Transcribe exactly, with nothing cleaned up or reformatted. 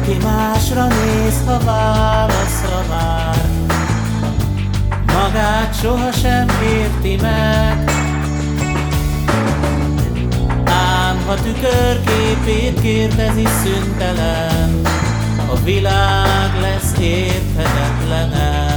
Aki másra néz, ha válaszra vár, magát sohasem érti meg. Ám ha tükörképét kérdezi szüntelen, a világ lesz érthetetlenebb.